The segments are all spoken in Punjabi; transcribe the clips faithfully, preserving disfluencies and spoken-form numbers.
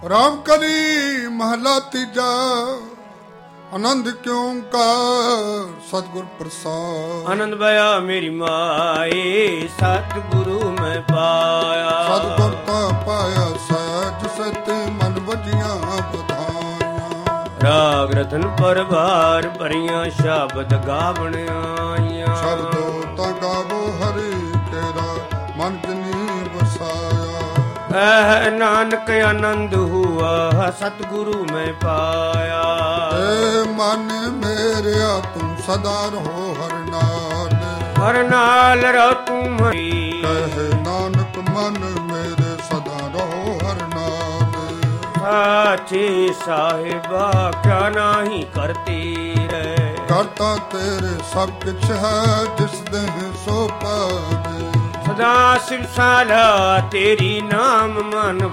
ਰਾਮ ਕਲੀ ਮਹਲਾ ਤੀਜਾ। ਆਨੰਦ ਕਿਉਂ ਕਾਰ ਸਤਿਗੁਰ ਪ੍ਰਸਾਦ। ਆਨੰਦ ਭਇਆ ਮੇਰੀ ਮਾਏ ਸਤਿਗੁਰੂ ਮੈਂ ਪਾਇਆ। ਸਤਿਗੁਰ ਤਾਂ ਪਾਇਆ ਸਹਿਜ ਸਤੇ ਮਨ ਵਜੀਆਂ ਬਧਾਈਆਂ। ਰਾਗ ਰਤਨ ਪਰਵਾਰ ਭਰੀਆਂ ਸ਼ਬਦ ਗਾਵਣ ਆਈਆਂ। ਸ਼ਬਦੋ ਤਾਂ ਗਾਵੋ ਹਰੀ ਤੇਰਾ ਮਨ ਜਨੀ ਵਸਾਇਆ। ਐ ਨਾਨਕ ਆਨੰਦ ਹੁਆ ਸਤਿਗੁਰੂ ਮੈਂ ਪਾਇਆ। ਏ ਮਨ ਮੇਰਿਆ ਤੂੰ ਸਦਾ ਰਹੋ ਹਰ ਨਾਲ। ਹਰ ਨਾਲ ਰਹੁ ਤੂੰ ਮਈ। ਕਹੇ ਨਾਨਕ ਮਨ ਮੇਰੇ ਸਦਾ ਰਹੋ ਹਰ ਨਾਲ। ਸਾਚੇ ਸਾਹਿਬਾ ਕਿਆ ਨਾਹੀ ਕਰਤੀ ਰਹਿ। ਕਰਤਾ ਤੇਰੇ ਸਭ ਕੁਛ ਹੈ ਜਿਸ ਦੇਹ ਸੋ ਪਾਵੇ। ਸਦਾ ਸਿਵ ਸਾਲਾ ਤੇਰੀ ਨਾਮ ਮਨ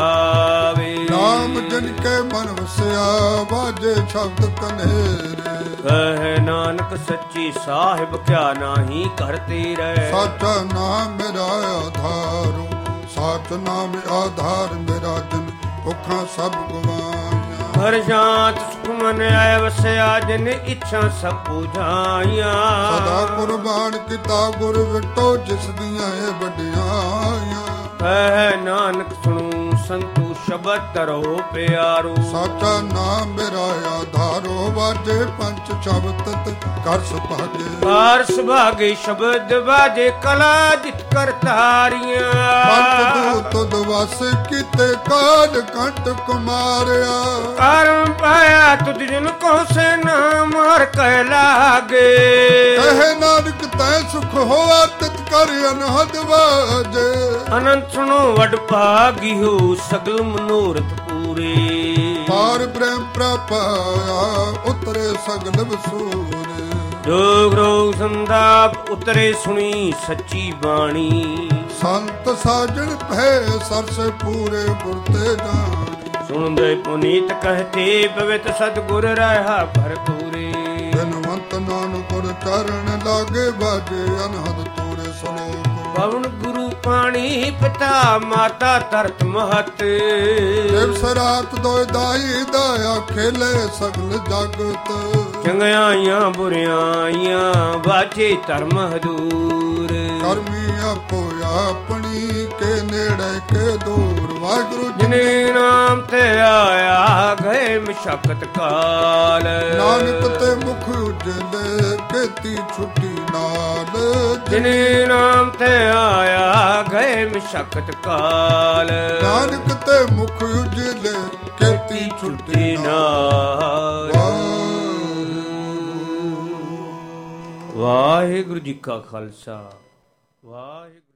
ਵਸਾਵੇ। ਨਾਮ ਜਨ ਕੇ ਮਨ ਵਸਿਆ ਬਾਜੇ ਸ਼ਬਦ ਕਨੇਰੇ। ਕਹੇ ਨਾਨਕ ਸੱਚੀ ਸਾਹਿਬ ਕਿਆ ਨਾਹੀ ਕਰਤੇ ਰਹਿ। ਸਾਚਾ ਨਾਮ ਮੇਰਾ ਆਧਾਰ। ਸਾਚ ਨਾਮ ਆਧਾਰ ਮੇਰਾ ਜਨ ਭੁੱਖਾਂ ਸਭ ਗਵਾਈਆਂ। ਹਰ ਸ਼ਾਂਤ ਸੁਖ ਮਨ ਆਇ ਵਸਿਆ ਜਿਨ ਇੱਛਾ ਸਭ ਪੁਜਾਈਆਂ। ਸਦਾ ਕੁਰਬਾਨ ਕੀਤਾ ਗੁਰ ਵਿਟੋ ਜਿਸ ਦੀਆਂ ਇਹ ਵਡਿਆਈਆਂ। ਕਹਿ ਨਾਨਕ ਸੁਣੂ ਸੰਤੂ ਸ਼ਬਦ ਧਰੋ ਪਿਆਰੋ। ਸਾਚਾ ਨਾਮ ਮੇਰਾ ਆਧਾਰੋ ਵਾਜੇ ਪੰਚ ਸ਼ਬਦ ਕਰ ਸੁਭਾਗੇ। ਕਰ ਸੁਭਾਗੇ ਸ਼ਬਦ ਵਾਜੇ ਕਲਾ ਜਿਤ ਕਰਤਾਰੀਆਂ। ਪੰਚ ਦੂਤ ਦਵਸ ਕੀਤੇ ਕਾਲ ਕੰਟ ਕੁਮਾਰਿਆ। ਕਰਮ ਪਾਇਆ ਤੁਧ ਜਿਨ ਕੋ ਸੇ ਨਾਮ ਹਰ ਕਹਿ ਲਾਗੇ। ਕਹੇ ਨਾਨਕ ਤੈ ਸੁਖ ਹੋਆ ਤਿਤ ਕਰ ਅਨਹਦ ਵਾਜੇ। ਅਨੰਤ ਸੁਣੋ ਵਡ ਭਾਗੀ ਹੋ ਸਗਲ ਮਨੋਰਥ ਪੂਰੇ। ਪਾਰ ਬ੍ਰਹਮ ਪ੍ਰਪਾਇਆ ਉਤਰੇ ਸਗਲ ਵਸੂਰੇ। ਰੋਗ ਰੋਗ ਸੰਦਾਪ ਉਤਰੇ ਸੁਣੀ ਸੱਚੀ ਬਾਣੀ। ਸੰਤ ਸਾਜਣ ਭੈ ਸਰਸੇ ਪੂਰੇ ਗੁਰਤੇ ਜਾਣੀ। ਸੁਣਦੇ ਪੁਨੀਤ ਕਹਤੇ ਪਵਿੱਤ ਸਤਿਗੁਰ ਰਹਾ ਭਰਪੂਰੇ। ਧਨਵੰਤ ਨਾਨਕ ਗੁਰ ਚਰਨ ਲਾਗੇ ਬਾਜੇ ਅਨਹਦ ਤੂਰੇ ਸਲੋਕ। ਪਵਨ ਗੁਰੂ ਪਾਣੀ ਪਿਤਾ ਮਾਤਾ ਧਰਤ ਮਹਤ। ਦਿਵਸ ਰਾਤ ਦੋਇ ਦਾਈ ਦਾਇਆ ਖੇਲੇ ਸਗਲ ਜਗਤ। ਚੰਗਿਆਈਆਂ ਬੁਰਿਆਈਆਂ ਬਾਝੇ ਧਰਮ ਹਦੂਰ। ਕਰਮੀ ਆਪੋ ਆਪਣੀ ਕੇ ਨੇੜੇ ਕੇ ਦੂਰ। ਵਾਹਿਗੁਰੂ ਜਿਨੇ ਨਾਮ ਤੇ ਆਇਆ ਗਏ ਮਸ਼ਕਤ ਕਾਲ। ਨਾਨਕ ਤੇ ਮੁਖ ਉਜਲੇ ਕੀਤੀ ਛੁੱਟੀ ਨਾਲ। ਜਿਨੇ ਨਾਮ ਤੇ ਆਇਆ ਗਏ ਮਸ਼ਕਤ ਕਾਲ। ਨਾਨਕ ਤੇ ਮੁਖ ਉਜਲੇ ਕੀਤੀ ਛੁੱਟੀ ਨਾਲ। ਵਾਹਿਗੁਰੂ ਜੀ ਕਾ ਖਾਲਸਾ ਵਾਹਿਗੁਰੂ।